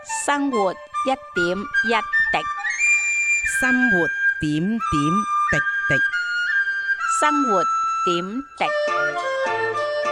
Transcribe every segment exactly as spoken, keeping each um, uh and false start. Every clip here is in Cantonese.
生活一點一滴， 生活點點滴滴。 生活點滴。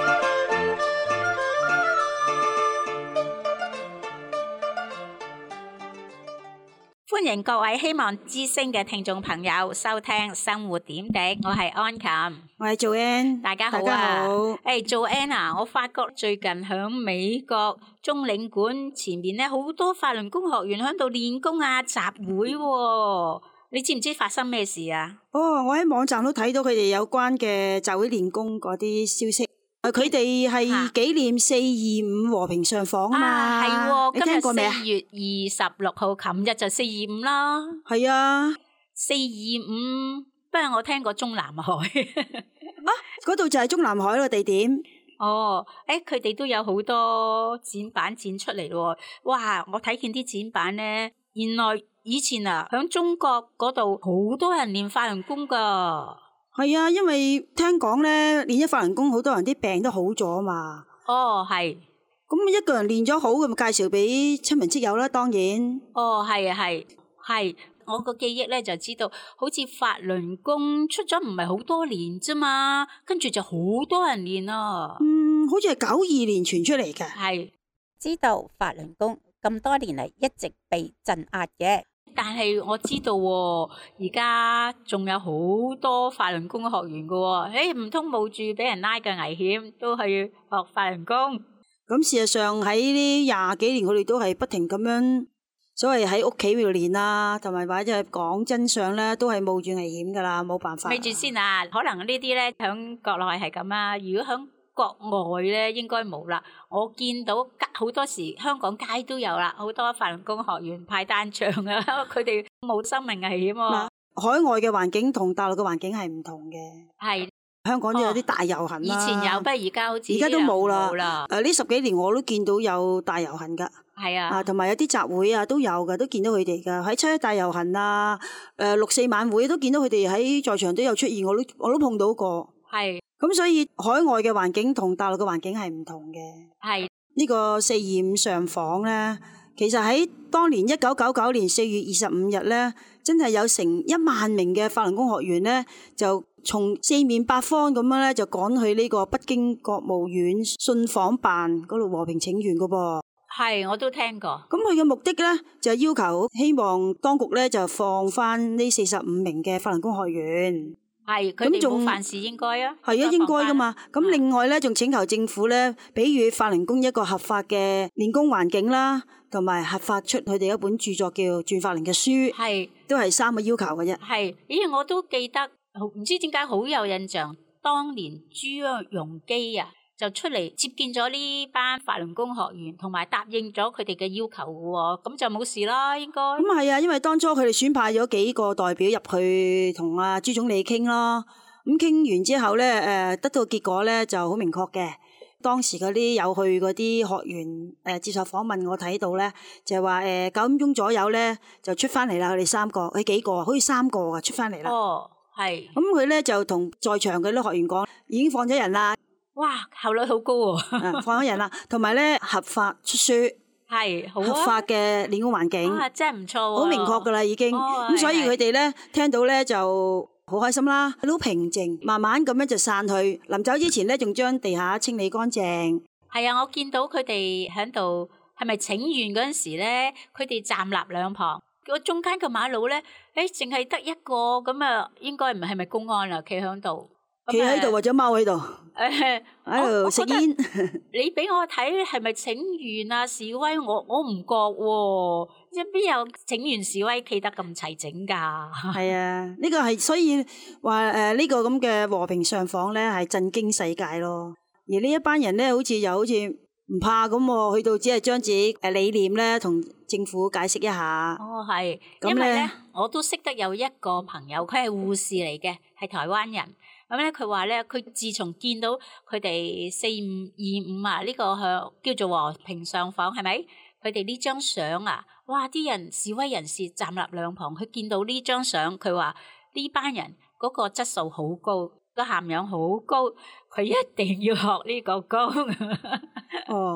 歡迎各位希望之聲嘅聽眾朋友收聽生活點滴，我係安琴， 我係 Joanne， 大家好啊！ 大家好。 誒，Joanne啊，我發覺最近響美國中領館前面咧，好多法輪功學員喺度練功啊，集會喎，你知唔知發生咩事啊？ 哦，我喺網站都睇到佢哋有關嘅集會練功嗰啲消息。誒，佢哋係紀念四二五和平上訪啊嘛。 啊，係喎， 你聽過未啊？ 今日四月二十六號，琴日就四二五啦。 係啊， 四二五，不過我聽過中南海。 啊，嗰度就係中南海個地點。 哦，誒，佢哋都有好多展板展出嚟咯。哇，我睇見啲展板咧，原來以前啊，響中國嗰度好多人練法輪功噶。 係啊，因為聽講咧，練咗法輪功，好多人啲病都好咗啊嘛。 哦，係。 咁一個人練咗好，咁介紹俾親朋戚友啦，當然。 哦，係啊，係，係。我個記憶咧就知道，好似法輪功出咗唔係好多年啫嘛，跟住就好多人練啊。 嗯，好似係九二年傳出嚟嘅。 係。 知道法輪功咁多年嚟一直被鎮壓嘅。 但係我知道喎，而家仲有好多法輪功學員㗎喎，誒唔通冒住俾人拉嘅危險，都去學法輪功？ 咁事實上喺呢廿幾年，我哋都係不停咁樣，所謂喺屋企度練啦，同埋或者係講真相咧，都係冒住危險噶啦，冇辦法。 咪住先啊，可能呢啲咧響國內係咁啊，如果響國外咧應該冇啦。我見到好多時香港街都有啦，好多法輪功學員派單張啊，佢哋冇生命危險喎。 海外嘅環境同大陸嘅環境係唔同嘅。 係。 香港都有啲大遊行啦。 以前有，不過而家好似而家都冇啦。 啦。 誒，呢十幾年我都見到有大遊行噶。 係啊。 啊，同埋有啲集會啊都有嘅，都見到佢哋噶。喺七一大遊行啊，誒六四晚會都見到佢哋喺在場都有出現，我都我都碰到過。 係。 咁所以海外嘅環境同大陸嘅環境係唔同嘅。 係。 呢個四二五上訪咧，其實喺當年一九九九年四月二十五日咧，真係有成一萬名嘅法輪功學員咧，就從四面八方咁樣咧，就趕去呢個北京國務院信訪辦嗰度和平請願噶噃。 係，我都聽過。 咁佢嘅目的咧，就係要求希望當局咧就放翻呢四十五名嘅法輪功學員。 係，佢哋冇犯事應該啊。 係啊，應該噶嘛。咁另外咧，仲請求政府咧，俾予法輪功一個合法嘅練功環境啦，同埋核發出佢哋一本著作叫《轉法輪》嘅書。 係， 都係三個要求嘅啫。 係，咦，我都記得，唔知點解好有印象，當年朱鎔基啊，就出嚟接見咗呢班法輪功學員，同埋答應咗佢哋嘅要求嘅，咁就冇事啦，應該。 咁係啊，因為當初佢哋選派咗幾個代表入去同阿朱總理傾咯，咁傾完之後咧，誒得到結果咧就好明確嘅。當時嗰啲有去嗰啲學員誒接受訪問，我睇到咧就係話誒九點鐘左右咧就出翻嚟啦，佢哋三個，佢幾個，好似三個啊出翻嚟啦。 哦，係。咁佢咧就同在場嗰啲學員講，已經放咗人啦。 哇，效率好高喎！ 放咗人啦，同埋咧合法出書， 係好、啊、 合法嘅練功環境， 啊，真係唔錯喎， 好明確噶啦已經。咁、哦、所以佢哋咧聽到咧就好開心啦，都平靜，慢慢咁樣就散去。臨走之前咧，仲將地下清理乾淨。 係啊，我見到佢哋喺度，係咪請願嗰陣時咧，佢哋站立兩旁，個中間個馬路咧，誒，淨係得一個咁啊，應該唔係咪公安啊，企喺度。 企喺度或者踎喺度， 誒喺度食煙。 你俾我睇係咪請願啊示威？我我唔覺喎，即係邊有請願示威企得咁齊整㗎？ 係啊，呢、這個係所以話誒呢個咁嘅和平上訪咧係震驚世界咯。而呢一班人咧好似又好似唔怕咁喎，去到只係將自己誒理念咧同政府解釋一下。 哦，係，因為咧我都識得有一個朋友，佢係護士嚟嘅，係台灣人。咁咧，佢話咧，佢自從見到佢哋四五二五啊，呢個係叫做和平上訪，係咪？佢哋呢張相啊，哇！啲人示威人士站立兩旁，佢見到呢張相，佢話呢班人嗰個質素好高，個涵養好高，佢一定要學呢個功。 哦。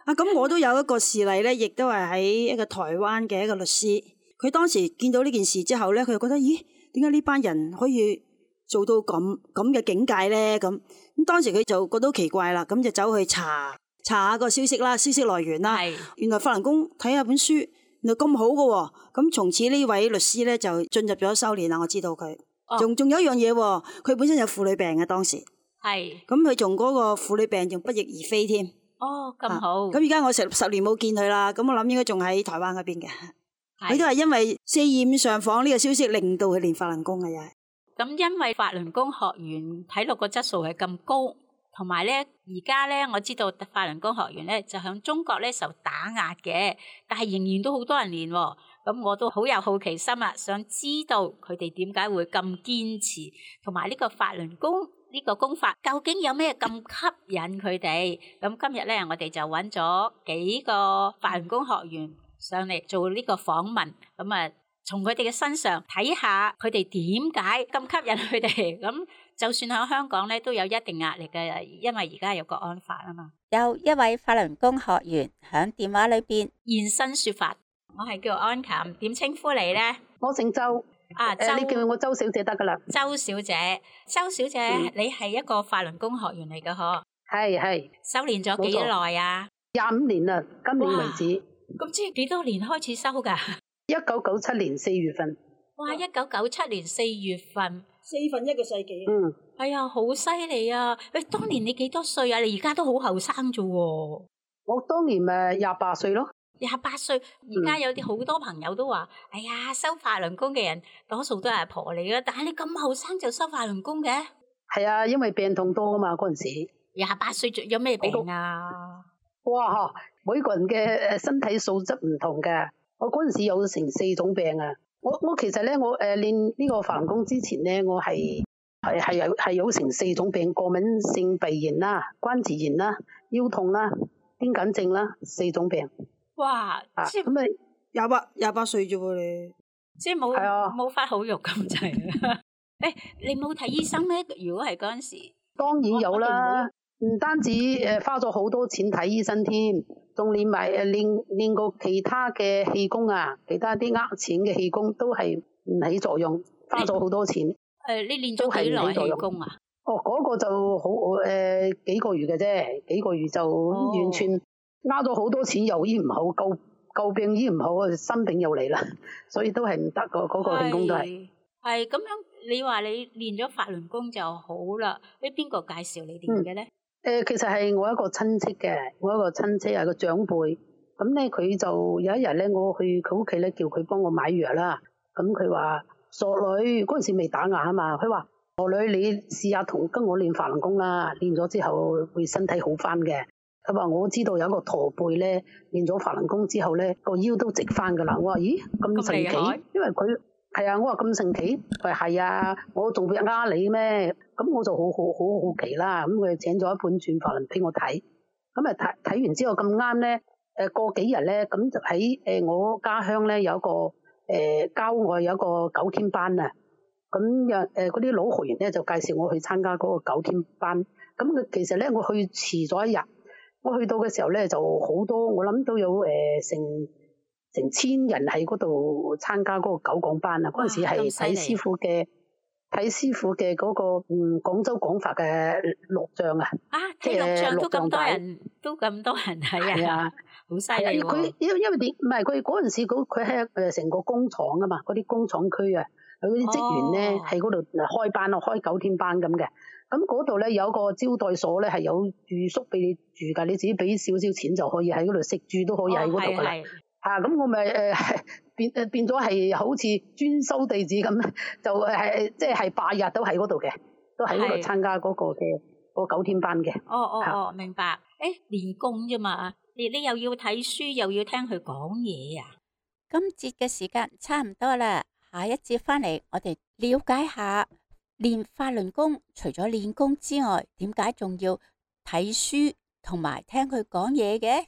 啊，咁我都有一個事例咧，亦都係喺一個台灣嘅一個律師，佢當時見到呢件事之後咧，佢就覺得，咦，點解呢班人可以做到咁咁嘅境界咧？咁咁當時佢就覺得好奇怪啦，咁就走去查查下個消息啦，消息來源啦。原來法輪功睇下本書，原來咁好嘅喎。咁從此呢位律師咧就進入咗修煉啦。我知道佢，仲仲、哦、有一樣嘢喎，佢本身有婦女病嘅當時。係。咁佢仲嗰個婦女病仲不翼而飛添。 哦，咁好。咁而家我十十年冇見佢啦，咁我諗應該仲喺台灣嗰邊嘅。佢都係因為四二五上訪呢個消息，令到佢練法輪功嘅又係。 咁因為法輪功學員睇落個質素係咁高，同埋咧而家咧我知道法輪功學員咧就響中國咧受打壓嘅，但係仍然都好多人練喎。咁我都好有好奇心啊，想知道佢哋點解會咁堅持，同埋呢個法輪功呢個功法究竟有咩咁吸引佢哋？咁今日咧我哋就揾咗幾個法輪功學員上嚟做呢個訪問，咁啊從佢哋嘅身上睇下佢哋點解咁吸引佢哋。咁就算喺香港咧都有一定壓力嘅，因為而家有國安法啊嘛。 有一位法輪功學員響電話裏邊現身說法。我係叫安琴，點稱呼你咧？ 我姓周。啊，周，你叫我周小姐得噶啦。 周小姐，周小姐，嗯、你係一個法輪功學員嚟噶嗬？ 係係。 修煉咗幾耐啊？ 廿五年啦，今年為止。 咁即係幾多年開始修噶？ 一九九七年四月份。 哇！一九九七年四月份， 四分一個世紀。 嗯。 哎呀，好犀利啊！誒，當年你幾多歲啊？你而家都好後生啫喎。 我當年咪廿八歲咯。 廿八歲，而家有啲好多朋友都話，哎呀，修法輪功嘅人多數都係阿婆嚟嘅，但係你咁後生就修法輪功嘅？ 係啊，因為病痛多啊嘛，嗰陣時。廿八歲有咩病啊？ 哇，每個人嘅誒身體素質唔同嘅，我嗰陣時有成四種病啊。我我其實咧，我誒練呢個法輪功之前咧，我係係係有係有成四種病，過敏性鼻炎啦、關節炎啦、腰痛啦、癲癇症啦，四種病。 哇！即係咁咪廿八廿八歲啫喎你， 即係冇冇發好肉咁滯啊！誒，你冇睇醫生咩？如果係嗰陣時， 當然有啦，唔單止誒花咗好多錢睇醫生添，仲練埋誒練練過其他嘅氣功啊，其他啲呃錢嘅氣功都係唔起作用，花咗好多錢。誒， 你練咗幾耐氣功啊？ 哦，嗰個就好誒幾個月嘅啫，幾個月就完全。呃咗好多錢又醫唔好，舊舊病醫唔好啊，新病又嚟啦，所以都係唔得個嗰個氣功都係。係咁樣，你話你練咗法輪功就好啦？你邊個介紹你練嘅咧？誒、 嗯呃，其實係我一個親戚嘅，我一個親戚係個長輩。咁咧，佢就有一日咧，我去佢屋企咧，叫佢幫我買藥啦。咁佢話：傻女，嗰陣時未打牙啊嘛。佢話：傻女，你試下同跟我練法輪功啦，練咗之後會身體好翻嘅。佢話我知道有一個駝背咧，練咗法輪功之後咧，個腰都直翻噶啦。我話咦咁神奇，因為佢係啊，我話咁神奇，佢話係啊，我仲會呃你咩？咁我就好好好好奇啦。咁佢請咗一本轉法輪俾我睇，咁啊睇睇完之後咁啱咧，誒過幾日咧，咁就喺誒我家鄉咧有一個誒、呃、郊外有一個九天班啊。咁又誒嗰啲老學員咧就介紹我去參加嗰個九天班。咁佢其實咧我去遲咗一日。我去到嘅時候咧，就好多，我諗都有誒、呃、成成千人喺嗰度參加嗰個九講班啊！嗰陣時係睇師傅嘅睇師傅嘅嗰、嗰個嗯廣州廣法嘅錄像啊！ 啊，睇錄像都咁多人，都咁多人睇啊！好犀利喎！ 佢因因為點唔係佢嗰陣時佢係誒成個工廠啊嘛，嗰啲工廠區啊，佢啲職員咧喺嗰度開班咯，開九天班咁嘅。咁嗰度咧有個招待所咧，係有住宿俾你住噶，你自己俾少少錢就可以喺嗰度食住都可以喺嗰度噶啦。嚇咁、哦啊、我咪誒、呃、變誒變咗係好似專收地址咁，就係即係八日都喺嗰度嘅，都喺嗰度參加嗰個嘅、嗰個九天班嘅。 哦哦哦，明白。誒練功啫嘛，你你又要睇書又要聽佢講嘢啊。 今節嘅時間差唔多啦，下一節翻嚟我哋了解下。練法輪功除咗練功之外，點解仲要睇書同埋聽佢講嘢嘅？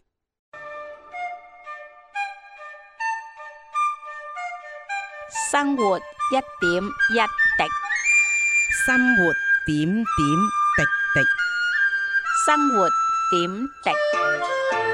生活一點一滴， 生活點點滴滴， 生活點滴。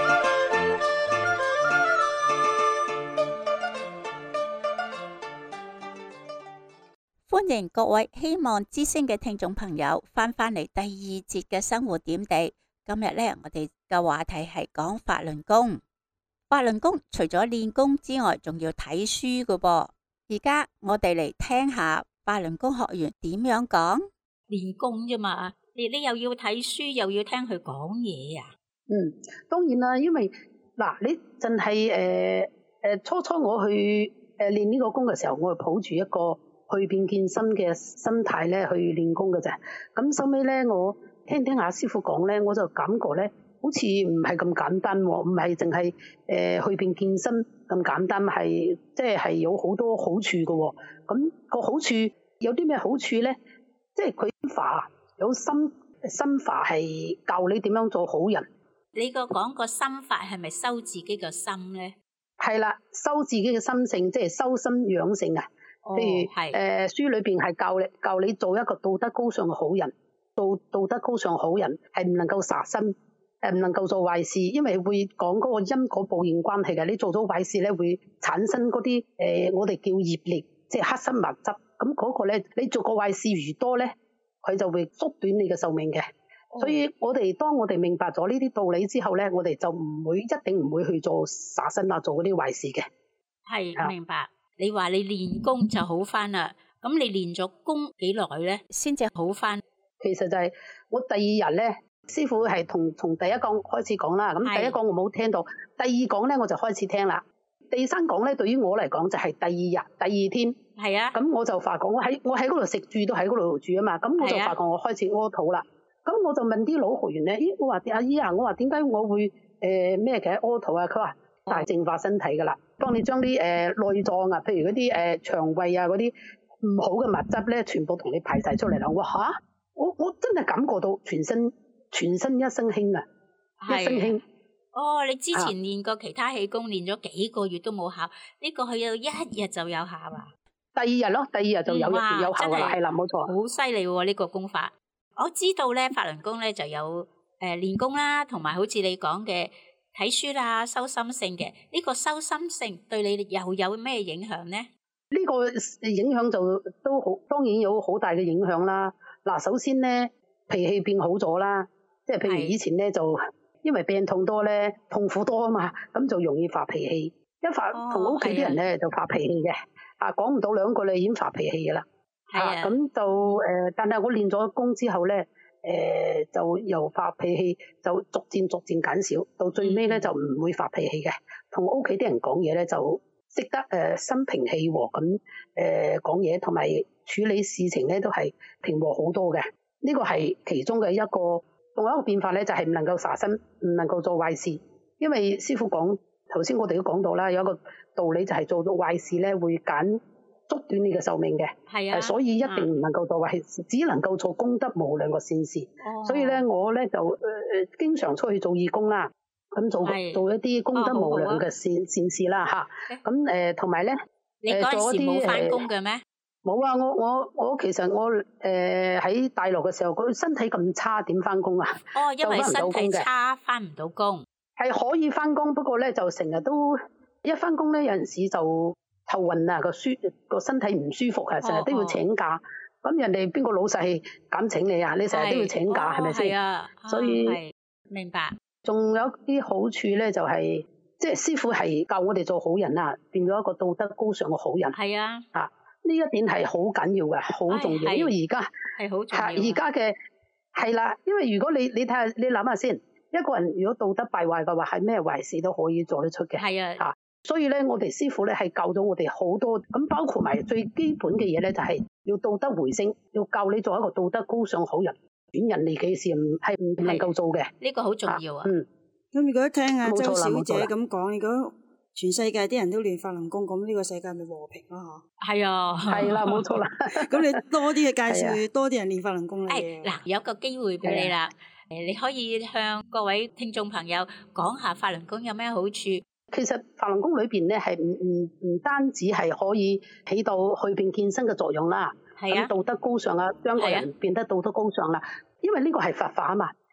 歡迎各位希望之聲嘅聽眾朋友翻返嚟第二節嘅生活點滴。今日咧，我哋嘅話題係講法輪功。法輪功除咗練功之外，仲要睇書噶噃。而家我哋嚟聽下法輪功學員點樣講。 練功啫嘛，你你又要睇書，又要聽佢講嘢啊？ 嗯，當然啦，因為嗱，你淨係誒誒初初我去誒練呢個功嘅時候，我係抱住一個去變健身嘅心態咧去練功嘅啫。咁收尾咧，我聽聽下師傅講咧，我就感覺咧，好似唔係咁簡單喎，唔係淨係誒去變健身咁簡單，係即係係有好多好處嘅喎。咁個好處有啲咩好處咧？即係佢法有心心法係教你點樣做好人。 你個講個心法係咪修自己個心咧？ 係啦，修自己嘅心性，即係修心養性啊。譬如誒、呃、書裏邊係教你教你做一個道德高尚嘅好人，做道德高尚好人係唔能夠殺生，誒唔能夠做壞事，因為會講嗰個因果報應關係嘅。你做咗壞事咧，會產生嗰啲誒我哋叫業力，即係黑心物質。咁嗰個咧，你做個壞事越多咧，佢就會縮短你嘅壽命嘅。哦、所以我哋當我哋明白咗呢啲道理之後咧，我哋就唔會一定唔會去做殺生啊，做嗰啲壞事嘅。 係明白。你話你練功就好翻啦，咁你練咗功幾耐咧，先至好翻？ 其實就係我第二日咧，師傅係同從第一講開始講啦。咁第一講我冇聽到，第二講咧我就開始聽啦。第三講咧對於我嚟講就係第二日第二天。係啊。咁我就發覺我喺我喺嗰度食住都喺嗰度住啊嘛，咁我就發覺我開始屙肚啦。咁、啊、我就問啲老學員咧，咦我話阿姨啊，我話點解我會誒咩嘅屙肚啊？佢話大淨化身體噶啦。當你將啲誒內臟啊，譬如嗰啲誒腸胃啊嗰啲唔好嘅物質咧，全部同你排晒出嚟啦。我吓，我我真係感覺到全身全身一身輕啊，一身輕。 哦，你之前練過其他氣功，練咗幾個月都冇效，呢、這個佢有一日就有效啊？第二日咯，第二日就有、嗯、有效啦，係啦，冇錯。 好犀利喎！呢、這個功法，我知道咧，法輪功咧就有誒練功啦，同埋好似你講嘅。睇書啦，修心性嘅呢、這個修心性對你又有咩影響咧？ 呢個影響就都好，當然有好大嘅影響啦。嗱，首先咧脾氣變好咗啦，即係譬如以前咧就因為病痛多咧，痛苦多啊嘛，咁就容易發脾氣。一發同屋企啲人咧就發脾氣嘅，啊講唔到兩句你已經發脾氣噶啦。係啊，咁就誒、呃，但係我練咗功之後咧。誒、呃、就由發脾氣就逐漸逐漸減少，到最尾咧就唔會發脾氣嘅。同屋企啲人講嘢咧就識得誒、呃、心平氣和咁誒講嘢，同、呃、埋處理事情咧都係平和好多嘅。呢、這個係其中嘅一個，仲有一個變化咧就係、是、唔能夠殺生，唔能夠做壞事。因為師傅講頭先我哋都講到啦，有一個道理就係做咗壞事咧會減縮短你嘅壽命嘅，係啊，所以一定唔能夠做壞事，只能夠做功德無量嘅善事。哦、所以咧，我咧就誒誒、呃、經常出去做義工啦，咁做做一啲功德無量嘅善、哦、善事啦吓。咁誒同埋咧， 你嗰陣時冇翻工嘅咩？ 冇、呃、啊！我我我其實我誒喺、呃、大陸嘅時候，佢身體咁差，點翻工啊？哦，因為身體差，翻唔到工。係可以翻工，不過咧就成日都一翻工咧，有陣時就。頭暈啊，個舒個身體唔舒服啊，成日都要請假。咁、哦、人哋邊個老細敢請你啊？你成日都要請假，係咪先？係啊，所以明白。 仲有啲好處咧、就是，就係即係師傅係教我哋做好人啊，變咗一個道德高尚嘅好人。係啊，啊呢一點係好緊要嘅，好重要。因為而家係好重要。而家嘅係啦，因為如果你你睇下，你諗下先，一個人如果道德敗壞嘅話，係咩壞事都可以做得出嘅。係啊。啊所以咧，我哋師傅咧係教咗我哋好多，咁包括埋最基本嘅嘢咧，就係要道德回升，要教你做一個道德高尚好人，損人利己嘅事唔係唔能夠做嘅。呢、這個好重要啊！嗯， 咁如果聽阿周小姐咁講，如果全世界啲人都練法輪功，咁呢個世界咪和平咯？嗬。係啊， 係啦，冇錯啦。 咁你多啲嘅介紹，多啲人練法輪功咧。 誒，嗱，有個機會俾你啦，誒，你可以向各位聽眾朋友講下法輪功有咩好處。 其實法輪功裏邊咧係唔唔唔單止係可以起到去變健身嘅作用啦，咁、啊、道德高尚啊，將個人變得道德高尚啦。因為呢個係佛法啊嘛，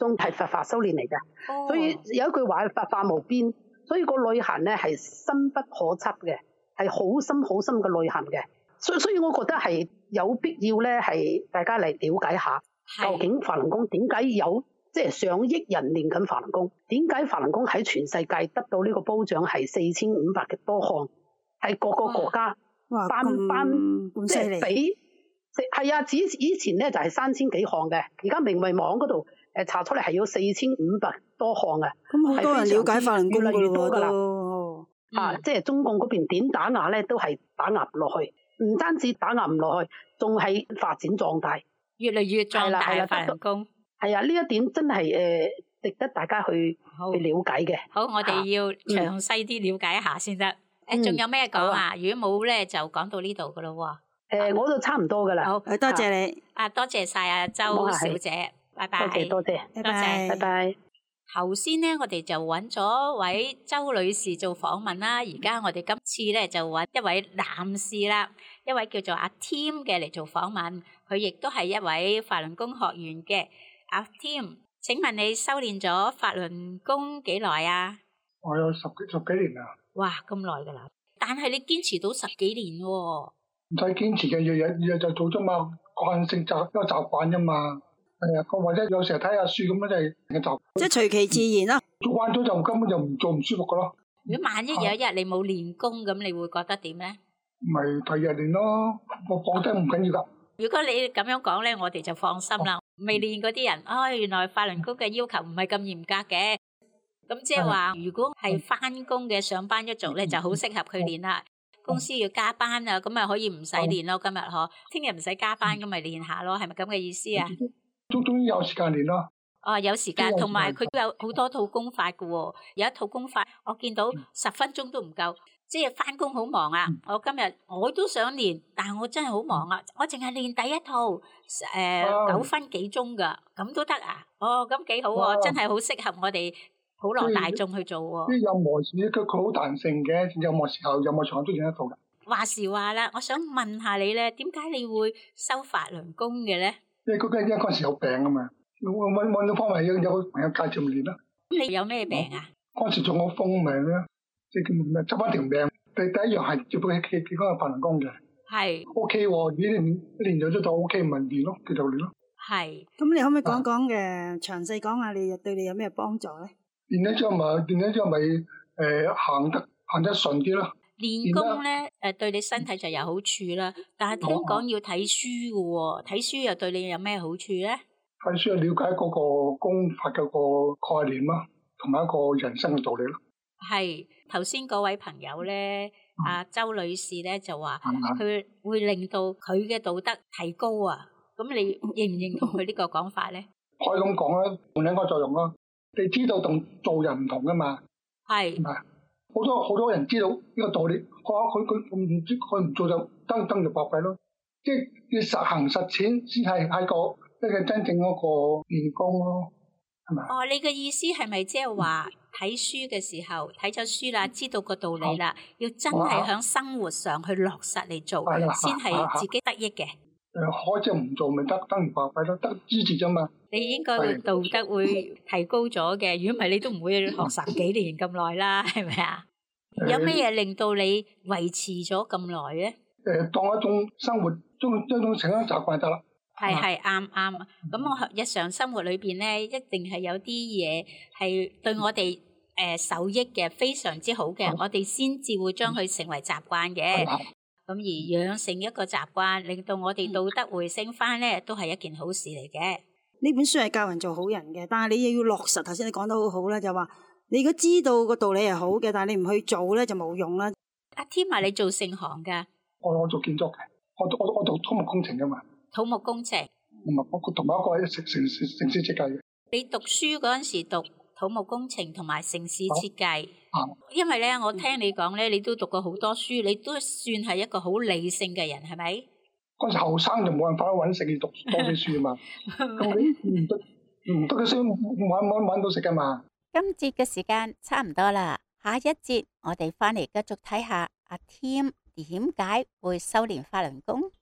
仲係佛法修煉嚟嘅。 哦所以有一句話佛法無邊，所以個內涵咧係深不可測嘅，係好深好深嘅內涵嘅。所以所以我覺得係有必要咧，係大家嚟了解下究竟法輪功點解有即係上億人練緊法輪功，點解法輪功喺全世界得到呢個褒獎係四千五百嘅多項，係各個國家哇頒頒咁犀利， 即係比係啊！以以前咧就係三千幾項嘅，而家明慧網嗰度誒查出嚟係要四千五百多項嘅。 咁好多人了解法輪功越嚟越多噶啦㗎啦都。 啊！即係中共嗰邊點打壓咧，都係打壓唔落去，唔單止打壓唔落去，仲係發展壯大， 越嚟越壯大係啦啊！法輪功。 係啊！呢一點真係誒、呃、值得大家去好去了解嘅。 好，我哋要詳細啲了解一下先得。誒，仲有咩講啊？如果冇咧，就講到呢度噶咯喎。 誒、我就差唔多噶啦。 好， 誒多謝你， 啊，多謝晒啊，周小姐，拜拜。 多謝多謝， 拜多謝拜拜拜。 頭先咧，我哋就揾咗位周女士做訪問啦。而家我哋今次咧就揾一位男士啦，一位叫做阿 Tim 嘅嚟做訪問。佢亦都係一位法輪功學員嘅。阿 Tim，請問你修練咗法輪功幾耐啊？ 我有十幾十幾年啦。 哇，咁耐噶啦！但係你堅持到十幾年喎、哦。 唔使堅持嘅，日日日日就做啫嘛，慣性習一個習慣啫嘛。係啊，或者有時候睇下書咁樣，就係嘅習。 即係隨其自然啦。 做慣咗就根本就唔做唔舒服噶咯。 如果萬一有一日你冇練功，咁你會覺得點咧？ 咪第二日練咯，我放低唔緊要噶。 如果你咁樣講咧，我哋就放心啦。未練嗰啲人，哦，原來法輪功嘅要求唔係咁嚴格嘅。咁即係話，如果係翻工嘅上班一族咧，就好適合佢練啦。公司要加班啊，咁咪可以唔使練咯。今日嗬，聽日唔使加班，咁咪練下咯，係咪咁嘅意思啊？ 終終於有時間練咯。 哦，有時間，同埋佢都有好多套功法嘅喎。有一套功法，我見到十分鐘都唔夠，即係翻工好忙啊！我今日我都想練，但係我真係好忙啊！我淨係練第一套，誒、呃、九分幾鐘㗎，咁都得啊？哦，咁幾好喎！真係好適合我哋普羅大眾去做喎。 啲任何事佢佢好彈性嘅，任何時候任何場合都練得到嘅。 話時話啦，我想問下你咧，點解你會修法輪功嘅咧？ 因為嗰陣因為嗰陣時有病啊嘛，我揾揾到方法有有個朋友介紹練啦。 咁你有咩病啊？ 嗰陣時仲有風命咧，即係叫咩執翻條命。第第一樣係接佢佢佢嗰個法輪功嘅。係。O K 喎，你練練咗咗就 O K，咪練咯，繼續練咯。係。 咁你可唔可以講講嘅詳細講下你對你有咩幫助咧？ 練咗之後咪練咗之後咪誒行得行得順啲咯。 練功咧誒對你身體就有好處啦，但係聽講要睇書嘅喎，睇書又對你有咩好處咧？ 睇書係了解嗰個功法嘅個概念啦，同埋一個人生嘅道理咯。係頭先嗰位朋友咧，阿、嗯、周女士咧就話佢會令到佢嘅道德提高啊，咁你認唔認同佢呢個講法咧？ 可以咁講啦，同兩個作用咯。你知道同做人唔同噶嘛？係，係好多好多人知道呢個道理，佢佢佢唔知佢唔做就登登就白費咯。即係要實行實踐先係喺個即係真正嗰個練功咯，係咪？ 哦，你嘅意思係咪即係話睇書嘅時候睇咗書啦，知道個道理啦，要真係喺生活上去落實嚟做，先係自己得益嘅。 誒，開即唔做咪得，登唔白費咯，得支持啫嘛。 你應該會道德會提高咗嘅，如果唔係你都唔會學十幾年咁耐啦，係咪啊？有咩嘢令到你維持咗咁耐咧？ 誒，當一種生活中一種成咗習慣得啦。 係係啱啱。咁我日常生活裏邊咧，一定係有啲嘢係對我哋誒受益嘅，非常之好嘅，我哋先至會將佢成為習慣嘅。咁而養成一個習慣，令到我哋道德回升翻咧，都係一件好事嚟嘅。 呢本書係教人做好人嘅，但係你又要落實。頭先你講得好好啦，就話你如果知道個道理係好嘅，但係你唔去做咧就冇用啦。阿添啊，你做盛行噶？ 我我做建築嘅，我我我讀土木工程噶嘛。土木工程。同埋我同埋一個係城城市城市設計嘅。你讀書嗰陣時讀土木工程同埋城市設計。啊。因為咧，我聽你講咧，你都讀過好多書，你都算係一個好理性嘅人，係咪？嗰陣時後生就冇辦法揾食，要讀多啲書啊嘛。咁你唔得唔得嘅書揾揾揾到食噶嘛？ 今節嘅時間差唔多啦，下一節我哋翻嚟繼續睇下阿 Tim 點解會修煉法輪功。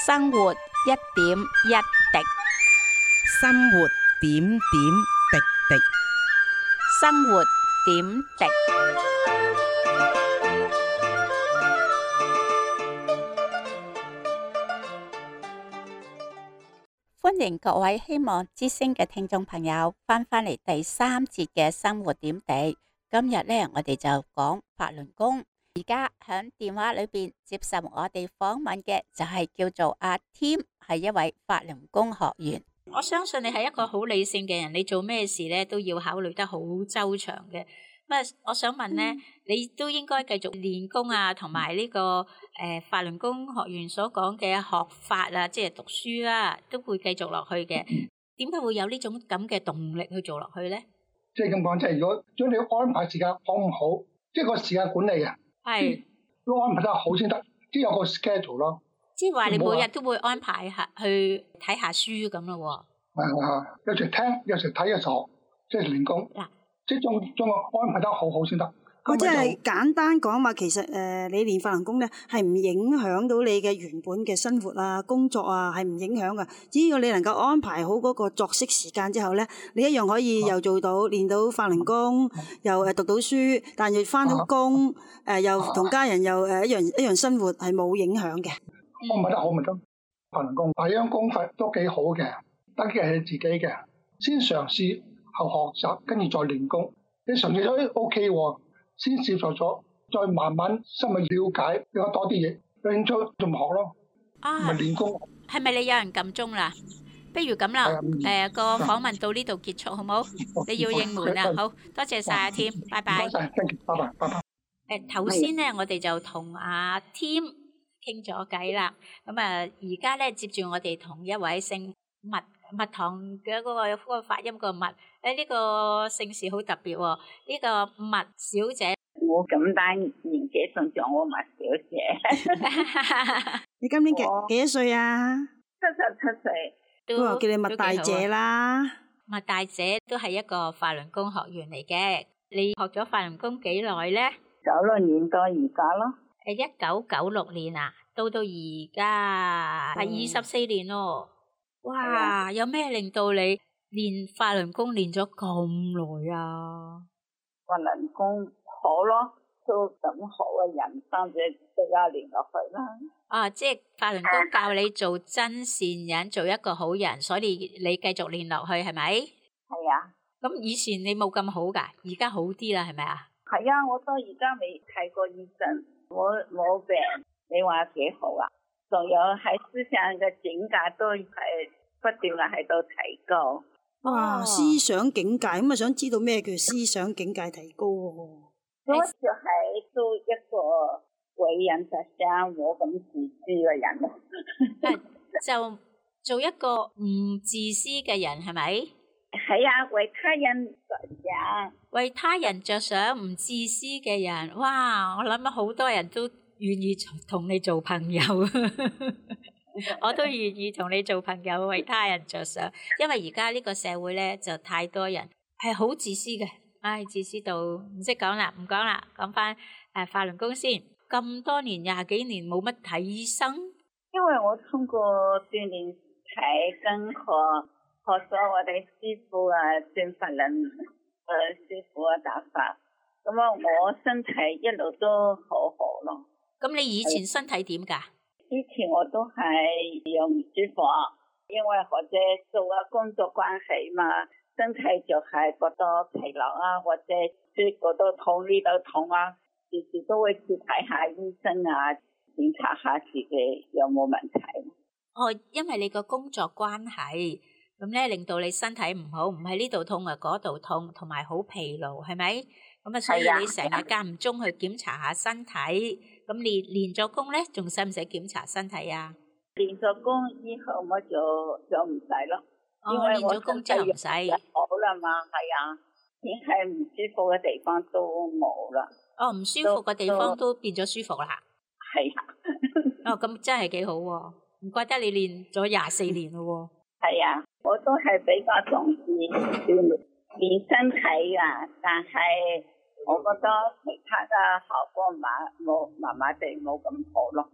生活一點一滴， 生活點點滴滴， 生活點滴。歡迎各位希望之聲嘅聽眾朋友翻返嚟第三節嘅生活點滴。今日呢，我哋就講法輪功。而家響電話裏邊接受我哋訪問嘅就係叫做阿添，係一位法輪功學員。 我相信你係一個好理性嘅人，你做咩事咧都要考慮得好周詳嘅。咁啊，我想問咧，你都應該繼續練功啊，同埋呢個誒、呃、法輪功學員所講嘅學法啊，即係讀書啦、啊，都會繼續落去嘅。點解會有呢種咁嘅動力去做落去咧？即係咁講，即係如果如果你安排時間好唔好，即係個時間管理啊，係都安排得好先得，即係有個 schedule 咯。即係話你每日都會安排下去睇下書咁咯。係啊，有時聽，有時睇，有時學，即係練功。嗱，即係將將個安排得好好先得。 我即係簡單講嘛，其實誒、呃，你練法輪功咧係唔影響到你嘅原本嘅生活啊、工作啊，係唔影響噶。只要你能夠安排好嗰個作息時間之後咧，你一樣可以又做到練到法輪功，又誒讀到書，但又翻到工，誒、呃、又同家人又誒一樣一樣生活，係冇影響嘅。 安排得好咪得。法輪功，第一樣功法都幾好嘅，得嘅係你自己嘅。先嘗試後學習，跟住再練功。你嘗試咗 O K 喎。先接受咗，再慢慢深入了解，了解多啲嘢，興趣仲學咯。啊，咪練功。係咪你有人撳鐘啦？不如咁啦，誒、呃、個訪問到呢度結束好冇？你要應門啦，好多謝晒阿添，拜拜。唔該曬，拜拜，拜拜。誒頭先咧，我哋就同阿添傾咗偈啦。咁啊，而家咧接住我哋同一位姓麥麥堂嘅嗰個嗰個發音個麥，誒呢個姓氏好特別喎。呢個麥小姐， 我咁大年紀仲叫我麥小姐。 你今年幾幾多歲啊？ 七十七歲。 都話叫你麥大姐啦。 麥大姐都係一個法輪功學員嚟嘅。你學咗法輪功幾耐咧？ 九六年到而家咯。 誒，一九九六年啊，到到而家係二十四年咯。哇！有咩令到你練法輪功練咗咁耐啊？ 法輪功好咯，都咁好嘅人生就更加練落去啦。 啊，即係法輪功教你做真善人，做一個好人，所以你繼續練落去，係咪？ 係啊。咁以前你冇咁好噶，而家好啲啦，係咪啊？ 係啊，我到而家未睇過醫生，我冇病，你話幾好啊？仲有喺思想嘅境界都係不斷嘅喺度提高。 哇！思想境界咁啊，想知道咩叫思想境界提高喎？ 我就係做一個為人着想、冇咁自私嘅人咯。 就做一個唔自私嘅人，係咪？ 係啊，為他人着想， 為他人着想，唔自私嘅人。哇！我諗好多人都願意同你做朋友。我都願意同你做朋友，為他人着想，因為而家呢個社會咧就太多人係好自私嘅，唉，自私到唔識講啦，唔講啦，講翻誒法輪功先。咁多年廿幾年冇乜睇醫生， 因為我通過鍛鍊體跟學學咗我哋師傅啊轉法輪誒師傅嘅打法，咁啊我身體一路都好好咯。 咁你以前身體點㗎？ 之前我都係有唔舒服，因為或者做啊工作關係嘛，身體就係覺得疲勞啊，或者即係覺得痛呢度痛啊，時時都會去睇下醫生啊，檢查下自己有冇問題。 哦，因為你個工作關係，咁咧令到你身體唔好，唔喺呢度痛啊嗰度痛，同埋好疲勞，係咪？咁啊，所以你成日間唔中去檢查下身體。咁練練咗功咧，仲使唔使檢查身體啊？ 練咗功以後我就就唔使咯。 哦，練咗功之後唔使。 好啦嘛，係啊，已經係唔舒服嘅地方都冇啦。 哦，唔舒服嘅地方都變咗舒服啦。 係啊。 哦，咁真係幾好喎！唔怪得你練咗廿四年咯喎。 係啊，我都係比較重視練練身體啊，但係我覺得其他嘅效果麻冇麻麻地冇咁好咯。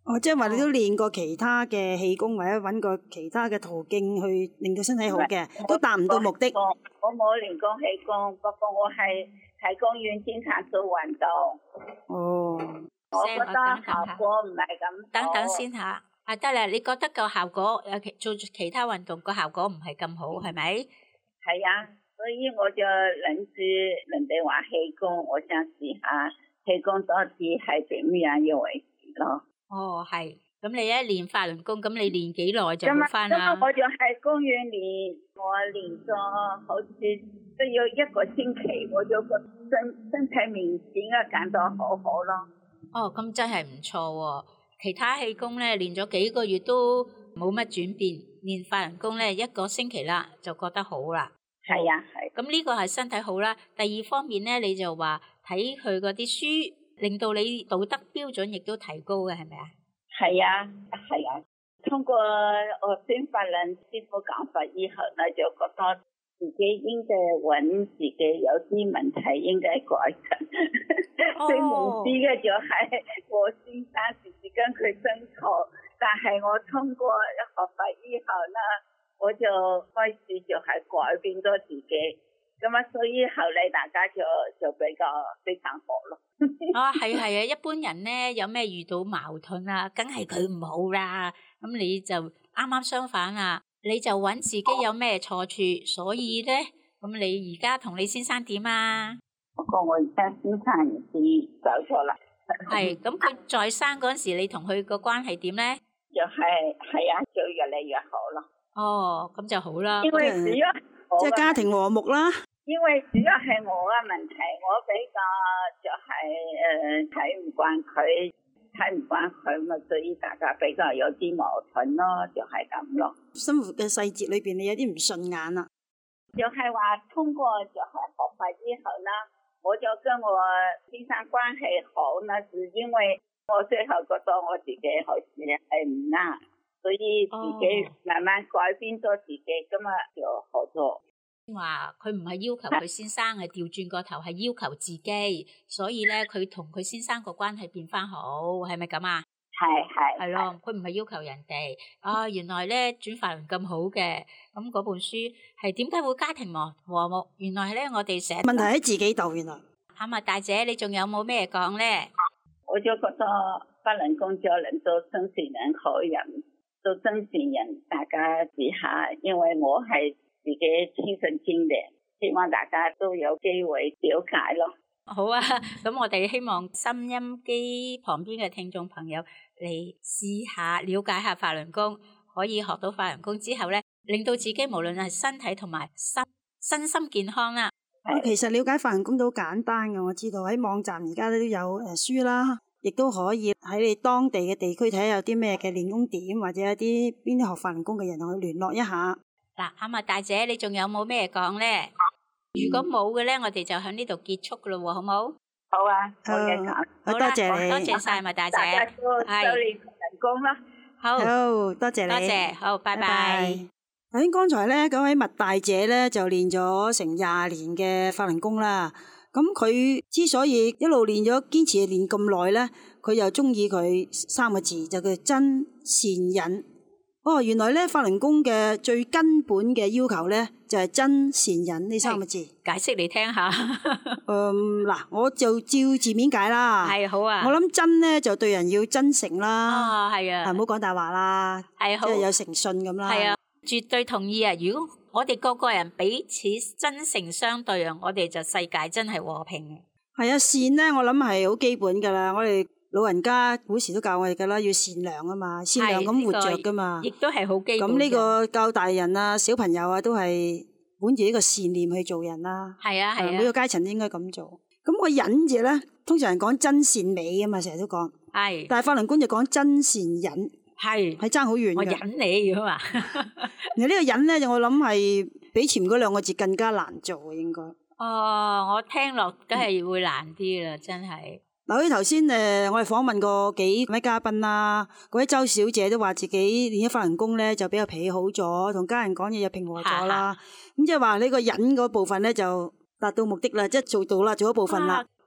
哦，即係話你都練過其他嘅氣功，或者揾過其他嘅途徑去令到身體好嘅，都達唔到目的。 我冇練過氣功，不過我係喺公園經常做運動。 哦， 我覺得效果唔係咁。 等等先吓，啊得啦，你覺得個效果有其做其他運動個效果唔係咁好，係咪？ 係啊，所以我就諗住人哋話氣功，我想試下氣功到底係點樣一回事咯。 哦，係，咁你一練法輪功，咁你練幾耐就好翻啦？ 咁我就喺公園練，我練咗好似都要一個星期，我就個身身體明顯啊感到好好咯。 哦，咁真係唔錯喎！其他氣功咧練咗幾個月都冇乜轉變，練法輪功咧一個星期啦就覺得好啦。 係啊，係。 咁呢個係身體好啦。第二方面咧，你就話睇佢嗰啲書，令到你道德標準亦都提高嘅，係咪啊？ 係啊，係啊。通過我先法輪師傅講法以後呢，就覺得自己應該揾自己有啲問題應該改進。最無知嘅就係我先生自己跟佢爭吵，但係我通過學法以後呢，我就開始就係改變咗自己。咁啊，所以後嚟大家就就比較非常好咯。 啊，係係啊，一般人咧有咩遇到矛盾啊，梗係佢唔好啦。咁你就啱啱相反啦，你就揾自己有咩錯處，所以咧，咁你而家同你先生點啊？ 不過我而家先生已經走咗啦。 係，咁佢在生嗰時，你同佢個關係點咧？ 就係係啊，就越嚟越好咯。 哦，咁就好啦。 因為主要即係家庭和睦啦。 因為主要係我嘅問題，我比較就係誒睇唔慣佢，睇唔慣佢咪，所以大家比較有啲矛盾咯，就係咁咯。 生活嘅細節裏邊，你有啲唔順眼啦。 就係話通過就係學法之後啦，我就跟我先生關係好，那是因為我最後覺得我自己好似係唔啱，所以自己慢慢改變咗自己，咁啊就好咗。 話佢唔係要求佢先生，係調轉個頭係要求自己，所以咧佢同佢先生個關係變翻好，係咪咁啊？ 係係係咯，佢唔係要求人哋啊。原來咧轉法輪咁好嘅，咁嗰本書係點解會家庭和睦？原來咧我哋成日問題喺自己度，原來。 啱啊，大姐，你仲有冇咩講咧？ 我就覺得法輪功教人做真善人好人，做真善人，大家試下，因為我係自己親身經歷，希望大家都有機會了解咯。 好啊，咁我哋希望收音機旁邊嘅聽眾朋友嚟試下了解下法輪功，可以學到法輪功之後咧，令到自己無論係身體同埋心身心健康啦。 其實了解法輪功都好簡單嘅，我知道喺網站而家都有誒書啦，亦都可以喺你當地嘅地區睇下有啲咩嘅練功點，或者有啲邊啲學法輪功嘅人同佢聯絡一下。 嗱，啱啊，大姐，你仲有冇咩講咧？如果冇嘅咧，我哋就喺呢度結束噶咯，好冇？ 好啊，好嘅， 好多謝你， 多謝晒嘛，大姐， 大家都修練人工啦。 好， 好多謝你， 多謝，好，拜拜。 頭先剛才咧，嗰位麥大姐咧就練咗成廿年嘅法輪功啦。咁佢之所以一路練咗，堅持練咁耐咧，佢又中意佢三個字，就叫真善忍。哦，原來咧法輪功嘅最根本嘅要求咧，就係、是、真善忍呢三個字。 解釋嚟聽下。 嗯，嗱，我就照字面解啦。 係好啊。 我諗真咧就對人要真誠啦。 啊，係啊。 唔好講大話啦。係好。即係有誠信咁啦。 係啊，絕對同意啊！如果我哋個個人彼此真誠相對啊，我哋就世界真係和平。 係啊，善咧，我諗係好基本噶啦，我哋。老人家古時都教我哋噶啦，要善良啊嘛，善良咁活着噶嘛， 亦都係好基本。 咁呢個教大人啊、小朋友啊，都係本住呢個善念去做人啦。 係啊係啊， 每個階層應該咁做。咁個忍字咧，通常人講真善美啊嘛，成日都講。係。但係法輪功就講真善忍。係。係爭好遠嘅。我忍你噶嘛。而呢個忍咧，就我諗係比前嗰兩個字更加難做嘅應該。 哦，我聽落梗係會難啲啦，真係。 嗱，好似頭先誒，我哋訪問過幾位嘉賓啦，嗰位周小姐都話自己練咗法輪功咧，就比較脾氣好咗，同家人講嘢又平和咗啦。咁即係話呢個忍嗰部分咧就達到目的啦，即係做到啦，做一部分啦。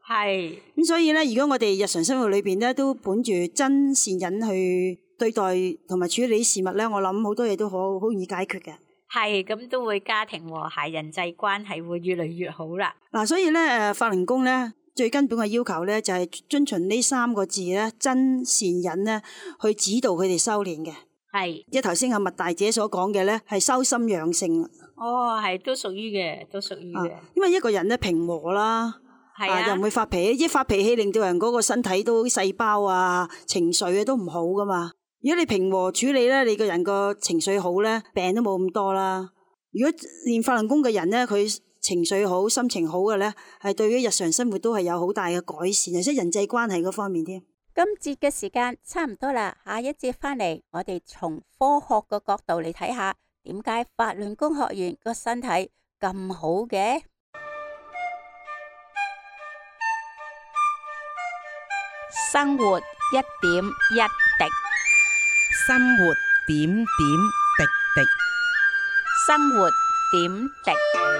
係。 咁所以咧，如果我哋日常生活裏邊咧都本住真善忍去對待同埋處理事物咧，我諗好多嘢都好好容易解決嘅。 係，咁都會家庭和諧，人際關係會越嚟越好啦。 嗱，所以咧誒法輪功咧最根本嘅要求咧就係遵循呢三個字咧真善忍咧去指導佢哋修煉嘅。 係， 即係頭先阿麥大姐所講嘅咧係修心養性。 哦，係都屬於嘅，都屬於嘅。 因為一個人咧平和啦， 係啊， 又唔會發脾氣，一發脾氣令到人嗰個身體都細胞啊、情緒啊都唔好噶嘛。如果你平和處理咧，你個人個情緒好咧，病都冇咁多啦。如果練法輪功嘅人咧，佢情緒好、心情好嘅咧，係對於日常生活都係有好大嘅改善，即係人際關係嗰方面添。 今節嘅時間差唔多啦，下一節翻嚟，我哋從科學嘅角度嚟睇下，點解法輪功學員個身體咁好嘅？ 生活一點一滴。 生活點點滴滴， 生活點滴。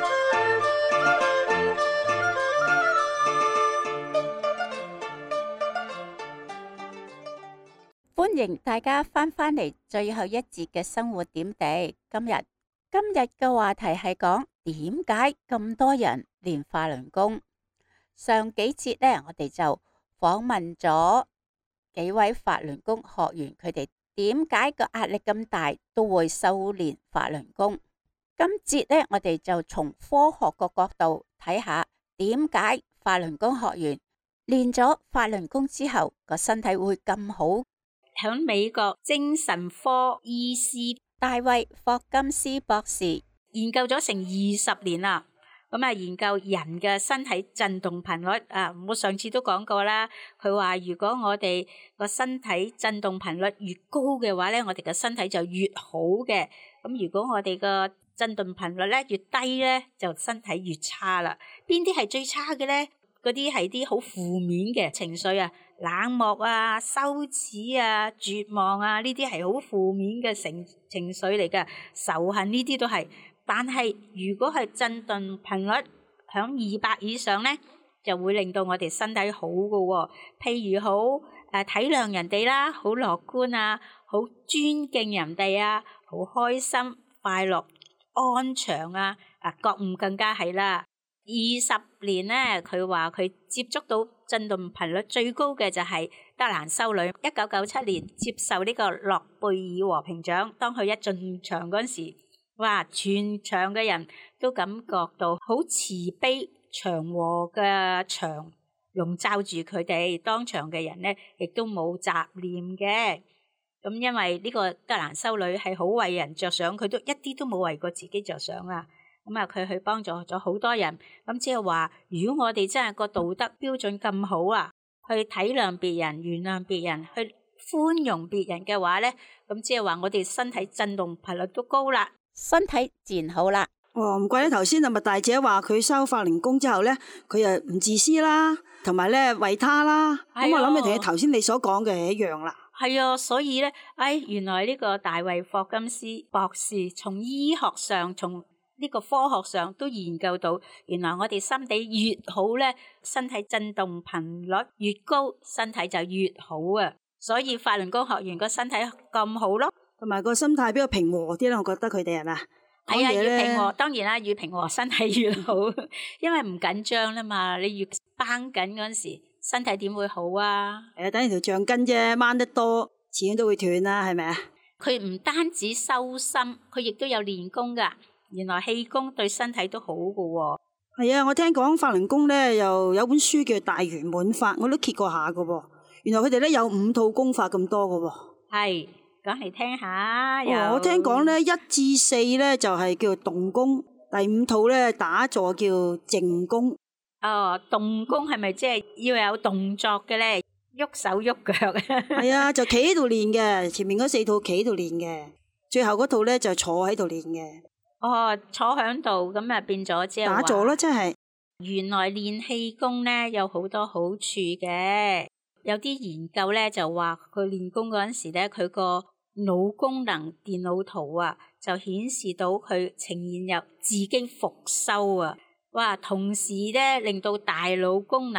歡迎大家翻返嚟最後一節嘅生活點滴。今日今日嘅話題係講點解咁多人練法輪功。上幾節呢，我哋就訪問咗幾位法輪功學員，佢哋點解個壓力咁大都會修煉法輪功？今節呢，我哋就從科學個角度睇下，點解法輪功學員練咗法輪功之後個身體會咁好？ 響美國精神科醫師大衛霍金斯博士研究咗成二十年啦。咁啊，研究人嘅身體震動頻率啊，我上次都講過啦。佢話如果我哋個身體震動頻率越高嘅話咧，我哋嘅身體就越好嘅。咁如果我哋個震動頻率咧越低咧，就身體越差啦。邊啲係最差嘅咧？嗰啲係啲好負面嘅情緒啊，冷漠啊、羞恥啊、絕望啊，呢啲係好負面嘅情情緒嚟㗎。仇恨呢啲都係。但係如果係震動頻率響二百以上咧，就會令到我哋身體好㗎喎。譬如好誒體諒人哋啦，好樂觀啊，好尊敬人哋啊，好開心、快樂、安詳啊，啊覺悟更加係啦。二十年咧，佢話佢接觸到震動頻率最高嘅就係德蘭修女。一九九七年接受呢個諾貝爾和平獎，當佢一進場嗰時，哇！全場嘅人都感覺到好慈悲、祥和嘅場籠罩住佢哋，當場嘅人咧亦都冇雜念嘅。咁因為呢個德蘭修女係好為人着想，佢都一啲都冇為過自己着想啊。咁啊，佢去幫助咗好多人。咁即係話，如果我哋真係個道德標準咁好啊，去體諒別人、原諒別人、去寬容別人嘅話咧，咁即係話我哋身體震動頻率都高啦。 身體自然好啦。 哦，唔怪得頭先阿麥大姐話佢修法輪功之後咧，佢又唔自私啦，同埋咧為他啦。咁、哎、呦我諗你同你頭先你所講嘅係一樣啦。係啊，所以咧，哎，原來呢個大衛霍金斯博士從醫學上，從呢個科學上都研究到，原來我哋心地越好咧，身體震動頻率越高，身體就越好啊。所以法輪功學員個身體咁好咯。 同埋個心態比較平和啲啦，我覺得佢哋係咪啊？ 係啊，越平和，當然啦，越平和身體越好，因為唔緊張啦嘛。你越繃緊嗰陣時，身體點會好啊？ 係啊，等於條橡筋啫，掹得多，始終都會斷啦，係咪啊？ 佢唔單止修心，佢亦都有練功噶。原來氣功對身體都好噶喎。 係啊，我聽講法輪功咧，又有本書叫《大圓滿法》，我都揭過下噶喎。原來佢哋咧有五套功法咁多噶喎。係。講嚟聽下。哦、我聽講咧，一至四咧就係叫動功，第五套咧打坐叫靜功。 哦，動功係咪即係要有動作嘅咧？喐手喐腳。 係啊，就企喺度練嘅。前面嗰四套企喺度練嘅，最後嗰套咧就坐喺度練嘅。哦，坐喺度咁啊，變咗即係打坐啦，真係。原來練氣功咧有好多好處嘅。有啲研究咧就話佢練功嗰陣時咧，佢個腦功能電腦圖啊，就顯示到佢呈現入自己復修啊，哇！同時咧令到大腦功能、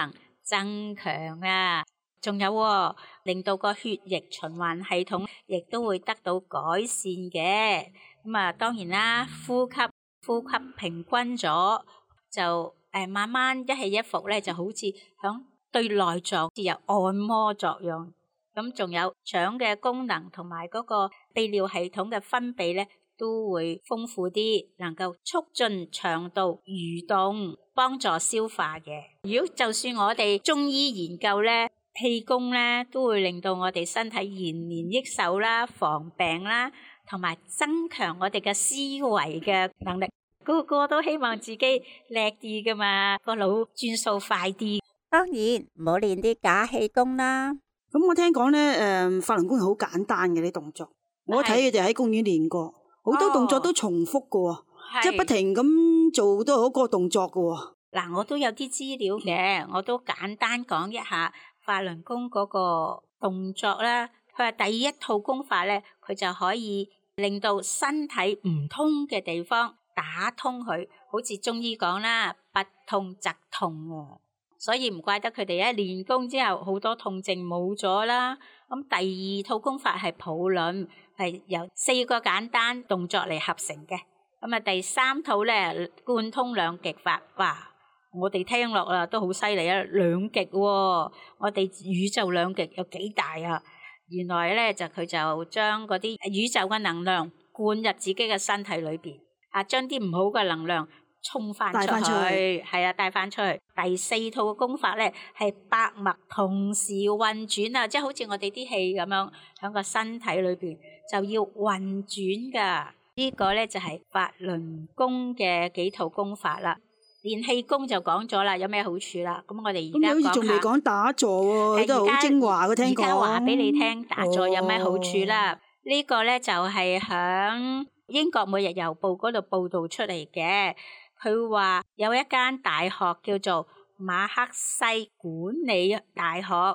增強啊。仲有、哦、令到個血液循環系統亦都會得到改善嘅。咁啊，當然啦，呼吸呼吸平均咗，就誒、呃、慢慢一起一伏咧，就好似響對內臟有按摩作用。咁仲有腸嘅功能同埋嗰個泌尿系統嘅分泌咧，都會豐富啲，能夠促進腸道蠕動，幫助消化嘅。如果就算我哋中醫研究咧，氣功咧都會令到我哋身體延年益壽啦、防病啦，同埋增強我哋嘅思維嘅能力。個個都希望自己叻啲噶嘛，個腦轉數快啲。 當然唔好練啲假氣功啦。 咁我聽講咧，誒、呃，法輪功係好簡單嘅啲動作。我睇佢哋喺公園練過，好多動作都重複嘅，即係不停咁做都好個動作嘅。 嗱，我都有啲資料嘅，我都簡單講一下法輪功嗰個動作啦。佢話第一套功法咧，佢就可以令到身體唔通嘅地方打通佢，好似中醫講啦，不通則通啊。所以唔怪得佢哋一練功之後，好多痛症冇咗啦。咁第二套功法係抱輪，係由四個簡單動作嚟合成嘅。咁啊，第三套咧貫通兩極法，哇！我哋聽落啊都好犀利啊，兩極喎，我哋宇宙兩極有幾大啊？原來咧就佢就將嗰啲宇宙嘅能量灌入自己嘅身體裏邊，啊，將啲唔好嘅能量衝翻出去，係啊，帶翻出去。第四套嘅功法咧係百脈同時運轉啊，即係好似我哋啲氣咁樣喺個身體裏邊就要運轉噶。呢個咧就係法輪功嘅幾套功法啦。練氣功就講咗啦，有咩好處啦？咁我哋而家講下。咁好似仲未講打坐喎，都好精華嘅，聽講。而家話俾你聽，打坐有咩好處啦？哦，呢個咧就係響英國每日郵報嗰度報道出嚟嘅。佢話有一間大學叫做馬克西管理大學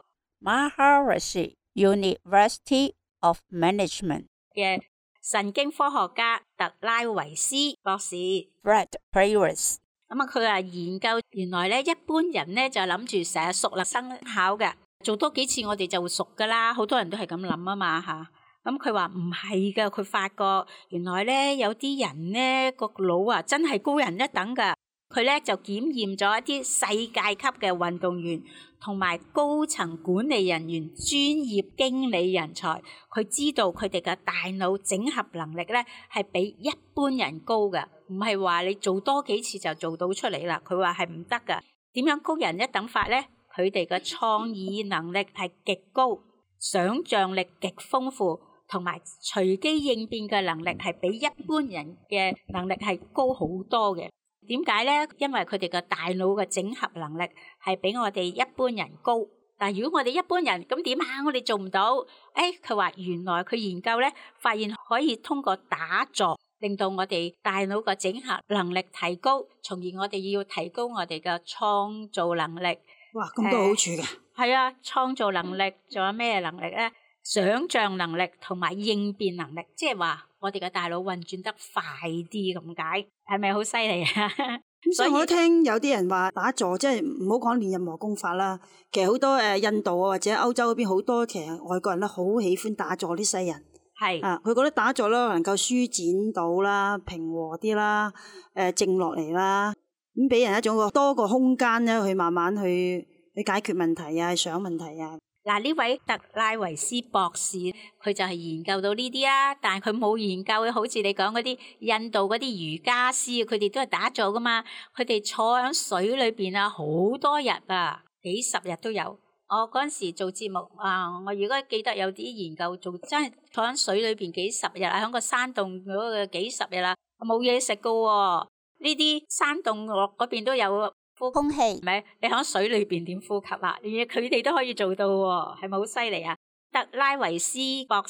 Maharishi University of Management 嘅神經科學家特拉維斯博士 Fred Perez。 咁啊，佢話研究原來咧，一般人咧就諗住成日熟能生巧嘅，做多幾次我哋就會熟噶啦。好多人都係咁諗啊嘛吓。咁佢話唔係噶，佢發覺原來咧有啲人咧個腦啊真係高人一等噶。佢咧就檢驗咗一啲世界級嘅運動員同埋高層管理人員、專業經理人才，佢知道佢哋嘅大腦整合能力咧係比一般人高嘅，唔係話你做多幾次就做到出嚟啦。佢話係唔得噶。點樣高人一等法咧？佢哋嘅創意能力係極高，想像力極豐富，同埋隨機應變嘅能力係比一般人嘅能力係高好多嘅。點解咧？因為佢哋嘅大腦嘅整合能力係比我哋一般人高。但係如果我哋一般人咁點啊？我哋做唔到。誒，佢話原來佢研究咧，發現可以通過打坐，令到我哋大腦嘅整合能力提高，從而我哋要提高我哋嘅創造能力。 哇，咁多好處嘅。 係啊，創造能力仲有咩能力咧？想像能力同埋應變能力，即係話我哋嘅大腦運轉得快啲咁解，係咪好犀利啊？ 所以我聽有啲人話打坐，即係唔好講練任何功法啦。其實好多誒印度啊或者歐洲嗰邊好多其實外國人都好喜歡打坐，啲西人係啊，佢覺得打坐咧能夠舒展到啦、平和啲啦、誒靜落嚟啦，咁俾人一種多個空間咧去慢慢去去解決問題啊、想問題啊。 嗱，呢位特拉維斯博士，佢就係研究到呢啲啊，但係佢冇研究好似你講嗰啲印度嗰啲瑜伽師，佢哋都係打坐噶嘛，佢哋坐喺水裏邊啊，好多日啊，幾十日都有。我嗰陣時做節目啊，我如果記得有啲研究做真係坐喺水裏邊幾十日啊，喺個山洞嗰個幾十日啦，冇嘢食噶喎。呢啲山洞嗰邊都有呼空氣， 係咪？你喺水裏邊點呼吸啊？佢哋都可以做到喎，係咪好犀利啊？特拉維斯博士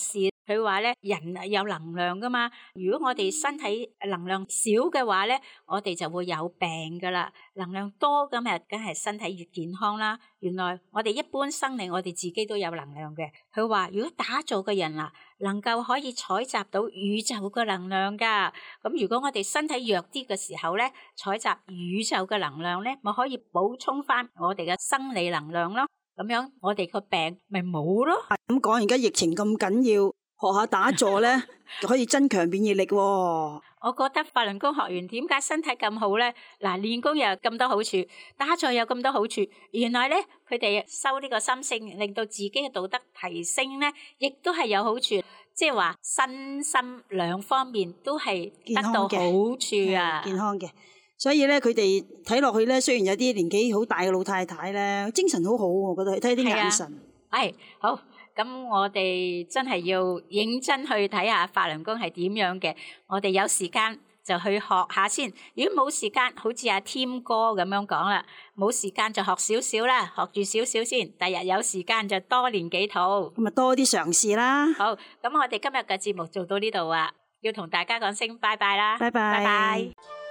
佢話咧，人有能量噶嘛，如果我哋身體能量少嘅話咧，我哋就會有病噶啦。能量多咁啊，梗係身體越健康啦。原來我哋一般生命，我哋自己都有能量嘅。佢話如果打坐嘅人啊，能夠可以採集到宇宙嘅能量噶。咁如果我哋身體弱啲嘅時候咧，採集宇宙嘅能量咧，咪可以補充翻我哋嘅生理能量咯。咁樣我哋個病咪冇咯。 咁講，而家疫情咁緊要。學下打坐咧，可以增強免疫力喎。 我覺得法輪功學員點解身體咁好咧？嗱，練功又有咁多好處，打坐有咁多好處。原來咧，佢哋修呢個心性，令到自己嘅道德提升咧，亦都係有好處。即係話身心兩方面都係得到好處啊， 健康嘅。所以咧，佢哋睇落去咧，雖然有啲年紀好大嘅老太太咧，精神好好，我覺得睇啲眼神。 係好。咁我哋真係要認真去睇下法輪功係點樣嘅，我哋有時間就去學下先。如果冇時間，好似阿添哥咁樣講啦，冇時間就學少少啦，學住少少先。第日有時間就多練幾套， 咁咪多啲嘗試啦。 好，咁我哋今日嘅節目做到呢度啊，要同大家講聲拜拜啦， 拜拜。 拜拜。